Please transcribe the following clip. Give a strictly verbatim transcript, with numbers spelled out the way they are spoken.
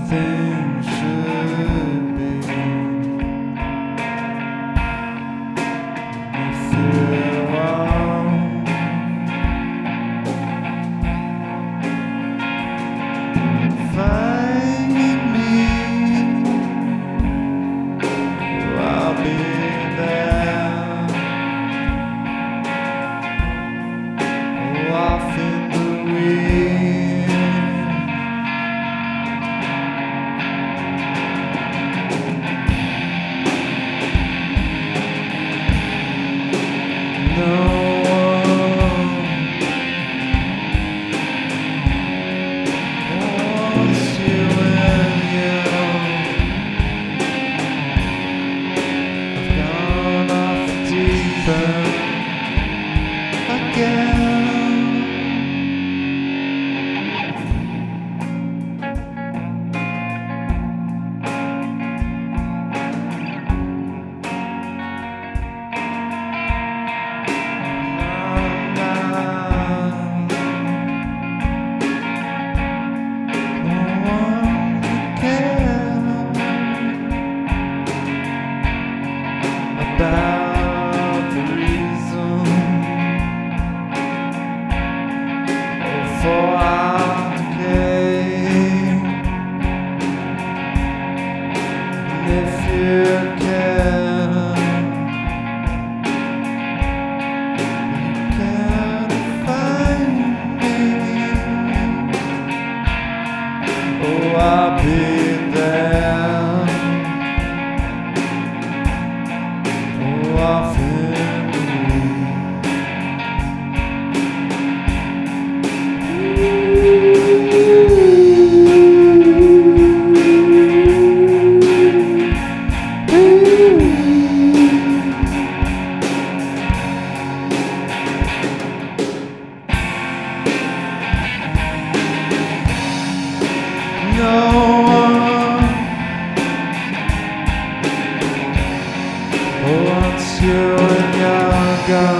things should be. If you're wrong, find me, I'll be there. Off in the wind, no one wants you when you're I've gone off deep end again. About the reason for our came, and if you can, you can find me. Oh, I'll be there. Off in the no one wants you when you're gone.